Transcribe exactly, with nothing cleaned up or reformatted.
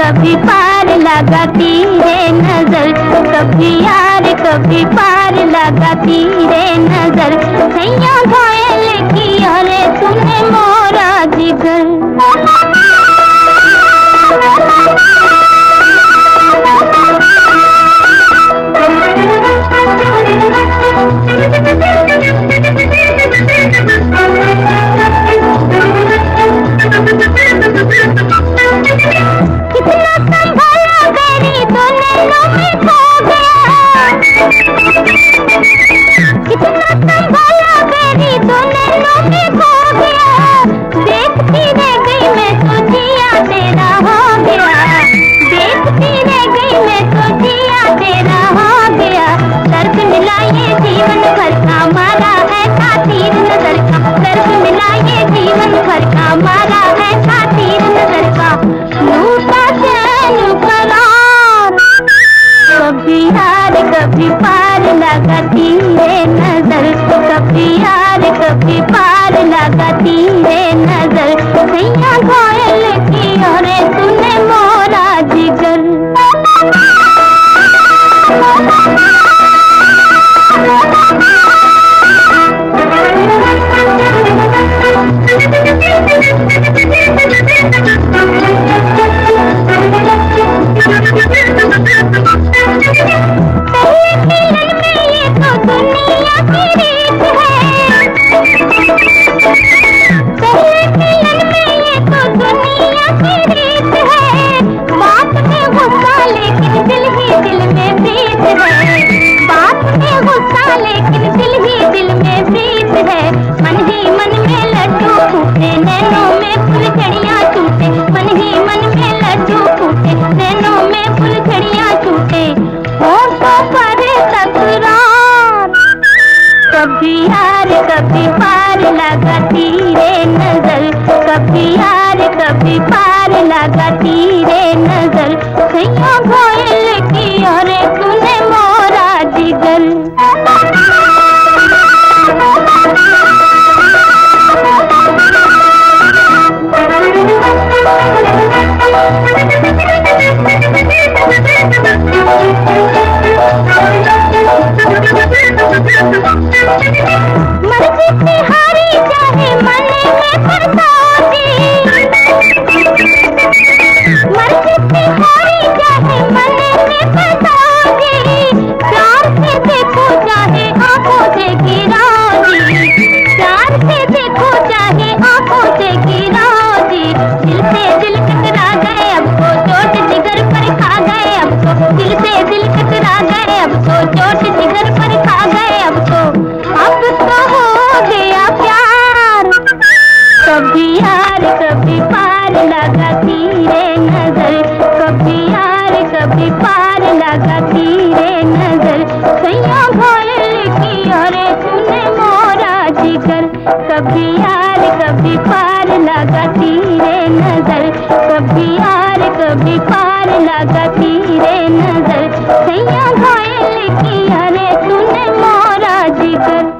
कभी पार लगाती रे नजर, कभी यार कभी पार लगाती रे नजर। सैया घायल किया रे तूने मोरा जिगर। कितना संभाला मेरी तो नैनों में खो गया, कितना संभाला मेरी तो नैनों में खो गया। देखती रह गई मैं तो जिया तेरा हो गया, देखती रह गई मैं तो जिया तेरा हो गया। दर्द मिला ये जीवन भर का मारा है खातिर नजर का, दर्द मिला ये जीवन भर का मारा है खातिर नजर का। लूटा चैन करार, कभी यार कभी पार लगाती रे नजर, कभी यार कभी पार लगाती रे नजर। सैया घायल किया रे तूने मोरा जिगर। कभी यार कभी पार लगाती रे नजर, कभी यार कभी पार लगाती रे नजर। सैया घायल किया रे तूने मोरा जिगर। मर्जी से हारी चाहे मन में फसाओगी, मर्जी से हारी चाहे मन में फसाओगी। प्यार से देखो चाहे आंखों से गिराओगी, प्यार से देखो चाहे आंखों से गिराओगी। दिल से दिल टकरा गए अब तो चोट जिगर पर खा गए, अब तो दिल से दिल टकरा गए अब तो चोट जिगर पर खा गए। अब तो अब तो हो गया प्यार, कभी यार कभी पार लगाती रे नजर, कभी यार कभी पार लगाती रे नजर। सैया घायल किया रे तूने मोरा जिगर, कभी यार कभी पार लगाती रे नजर, कभी यार कभी पार लगाती रे नजर। सैया घायल किया रे तूने मोरा जिगर।